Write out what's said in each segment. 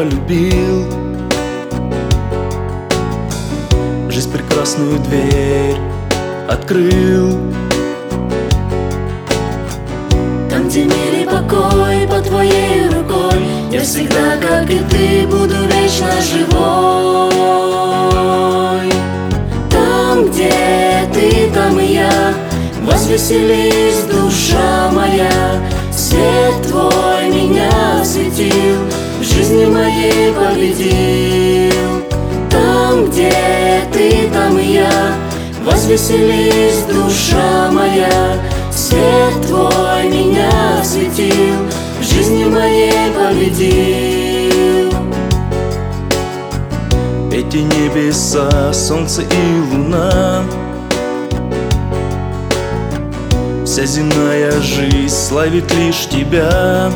полюбил. Жизнь прекрасную дверь открыл. Там, где мир и покой под твоей рукой, я всегда, как и ты, буду вечно живой. Там, где ты, там и я, возвеселись, душа моя. Свет твой меня осветил, в жизни моей победил. Там, где ты, там и я, возвеселись, душа моя. Свет твой меня осветил, в жизни моей победил. Эти небеса, солнце и луна, вся земная жизнь славит лишь тебя.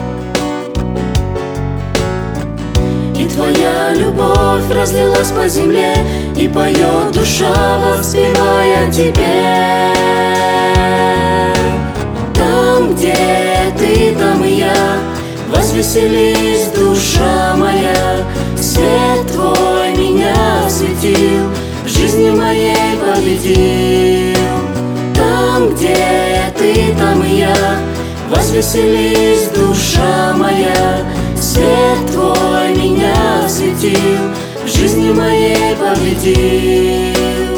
И твоя любовь разлилась по земле, и поет душа, воспевая тебе. Там, где ты, там и я, возвеселись, душа моя. Свет твой меня осветил, в жизни моей победил. Там, где ты, там и я, возвеселись, душа моя. Свет твой меня осветил, в жизни моей победил.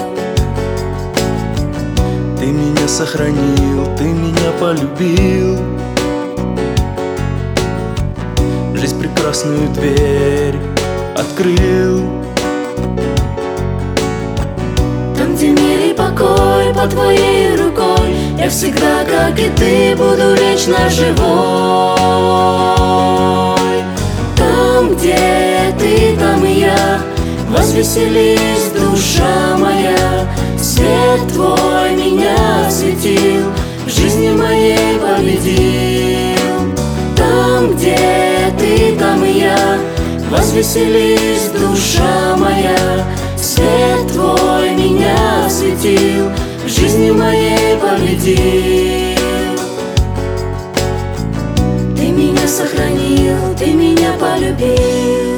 Ты меня сохранил, ты меня полюбил. Жизнь прекрасную дверь открыл. Там, где мир и покой под твоей рукой, я всегда, как и ты, буду вечно живой. Там, где ты, там и я, возвеселись, душа моя. Свет твой меня осветил, в жизни моей победил. Там, где ты, там и я, возвеселись, душа моя. Свет твой меня осветил, в жизни моей победил. Ты меня сохранил, ты меня полюбил.